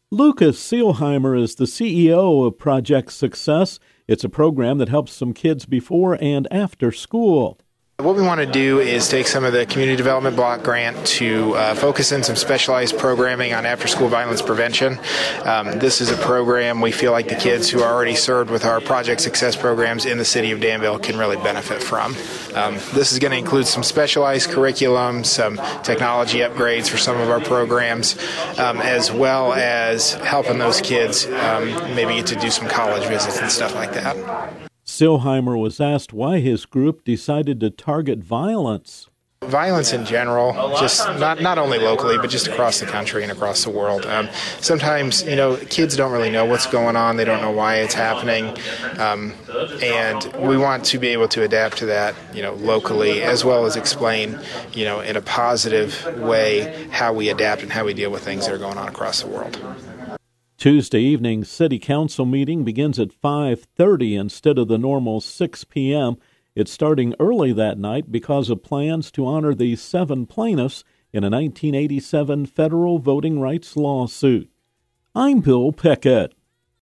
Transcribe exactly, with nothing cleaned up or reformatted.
Lucas Seelheimer is the C E O of Project Success. It's a program that helps some kids before and after school. What we want to do is take some of the Community Development Block Grant to uh, focus in some specialized programming on after-school violence prevention. Um, this is a program we feel like the kids who are already served with our Project Success programs in the city of Danville can really benefit from. Um, this is going to include some specialized curriculum, some technology upgrades for some of our programs, um, as well as helping those kids um, maybe get to do some college visits and stuff like that. Seelheimer was asked why his group decided to target violence. Violence in general, just not not only locally, but just across the country and across the world. Um, sometimes, you know, kids don't really know what's going on. They don't know why it's happening. Um, and we want to be able to adapt to that, you know, locally, as well as explain, you know, in a positive way how we adapt and how we deal with things that are going on across the world. Tuesday evening's City Council meeting begins at five thirty instead of the normal six p.m. It's starting early that night because of plans to honor the seven plaintiffs in a nineteen eighty-seven federal voting rights lawsuit. I'm Bill Pickett.